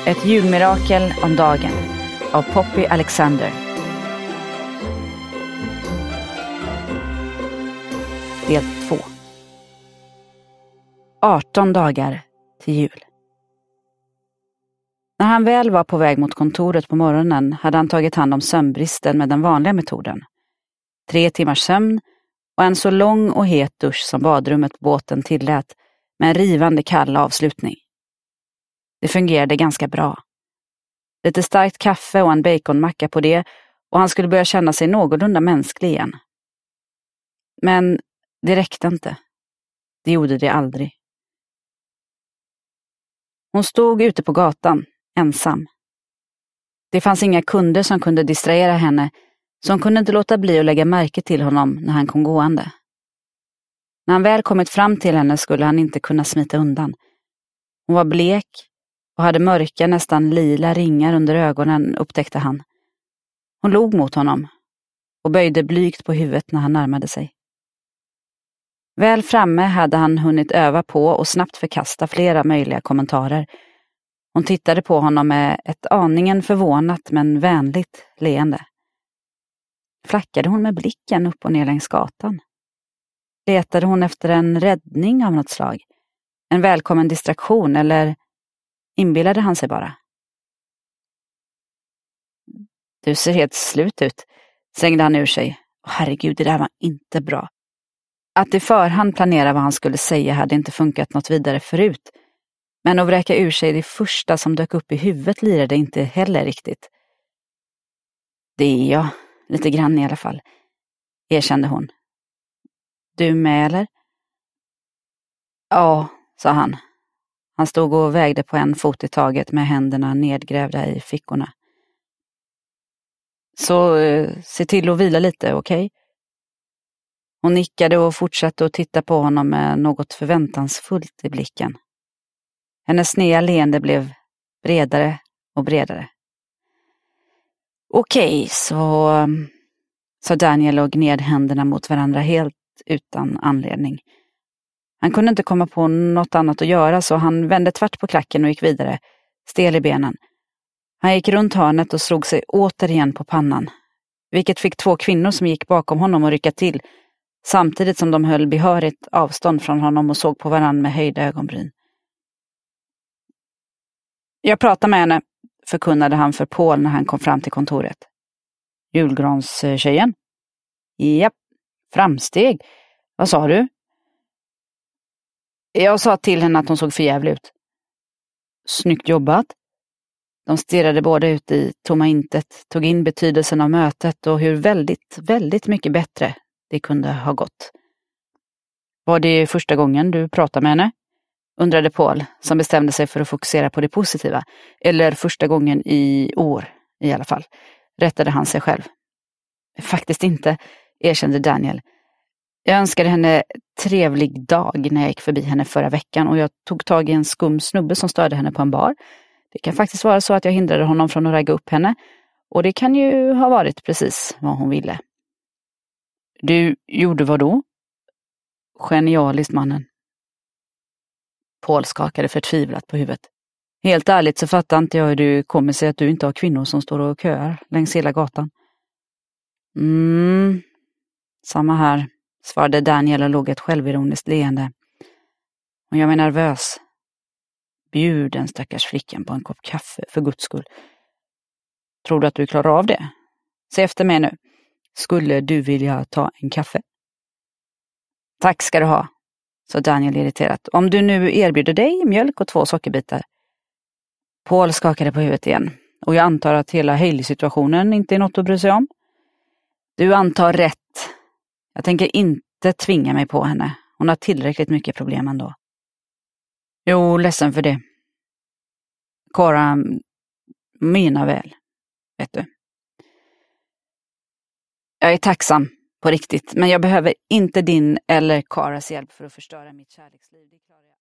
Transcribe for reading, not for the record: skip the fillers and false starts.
Ett julmirakel om dagen av Poppy Alexander. Del 2. 18 dagar till jul. När han väl var på väg mot kontoret på morgonen hade han tagit hand om sömnbristen med den vanliga metoden. 3 timmars sömn och en så lång och het dusch som badrummet på båten tillät med en rivande kall avslutning. Det fungerade ganska bra. Lite starkt kaffe och en baconmacka på det och han skulle börja känna sig någorlunda mänsklig igen. Men det räckte inte. Det gjorde det aldrig. Hon stod ute på gatan, ensam. Det fanns inga kunder som kunde distrahera henne, så hon kunde inte låta bli att lägga märke till honom när han kom gående. När han väl kommit fram till henne skulle han inte kunna smita undan. Hon var blek och hade mörka, nästan lila ringar under ögonen, upptäckte han. Hon log mot honom och böjde blygt på huvudet när han närmade sig. Väl framme hade han hunnit öva på och snabbt förkasta flera möjliga kommentarer. Hon tittade på honom med ett aningen förvånat men vänligt leende. Flackade hon med blicken upp och ner längs gatan? Letade hon efter en räddning av något slag? En välkommen distraktion eller inbillade han sig bara? Du ser helt slut ut, slängde han ur sig. Herregud, det där var inte bra. Att i förhand planera vad han skulle säga hade inte funkat något vidare förut. Men att vräka ur sig det första som dök upp i huvudet lirade inte heller riktigt. Det är jag, lite grann i alla fall, erkände hon. Du med eller? Ja, sa han. Han stod och vägde på en fot i taget med händerna nedgrävda i fickorna. Så se till att vila lite, okej? Hon nickade och fortsatte att titta på honom med något förväntansfullt i blicken. Hennes sneda leende blev bredare och bredare. Okej, så sa Daniel och gned händerna mot varandra helt utan anledning. Han kunde inte komma på något annat att göra så han vände tvärt på klacken och gick vidare, stel i benen. Han gick runt hörnet och slog sig återigen på pannan, vilket fick 2 kvinnor som gick bakom honom att rycka till, samtidigt som de höll behörigt avstånd från honom och såg på varann med höjda ögonbryn. Jag pratade med henne, förkunnade han för Paul när han kom fram till kontoret. Julgranstjejen? Japp, framsteg. Vad sa du? Jag sa till henne att hon såg för jävligt ut. Snyggt jobbat. De stirrade båda ut i tomma intet, tog in betydelsen av mötet och hur väldigt mycket bättre det kunde ha gått. Var det första gången du pratade med henne? Undrade Paul, som bestämde sig för att fokusera på det positiva. Eller första gången i år, i alla fall. Rättade han sig själv. Faktiskt inte, erkände Daniel. Jag önskade henne trevlig dag när jag gick förbi henne förra veckan och jag tog tag i en skum snubbe som störde henne på en bar. Det kan faktiskt vara så att jag hindrade honom från att ragga upp henne och det kan ju ha varit precis vad hon ville. Du gjorde vad då? Genialiskt, mannen. Paul skakade förtvivlat på huvudet. Helt ärligt så fattar inte jag hur du kommer sig att du inte har kvinnor som står och köar längs hela gatan. Samma här, svarade Daniel och låg ett självironiskt leende. Och jag är nervös. Bjud den stackars flickan på en kopp kaffe, för Guds skull. Tror du att du klarar av det? Se efter mig nu. Skulle du vilja ta en kaffe? Tack ska du ha, sa Daniel irriterat. Om du nu erbjuder dig mjölk och 2 sockerbitar. Paul skakade på huvudet igen. Och jag antar att hela Hailey-situationen inte är något att bry sig om. Du antar rätt. Jag tänker inte tvinga mig på henne. Hon har tillräckligt mycket problem ändå. Jo, ledsen för det. Cara menar väl, vet du. Jag är tacksam, på riktigt, men jag behöver inte din eller Caras hjälp för att förstöra mitt kärleksliv. Det klarar jag.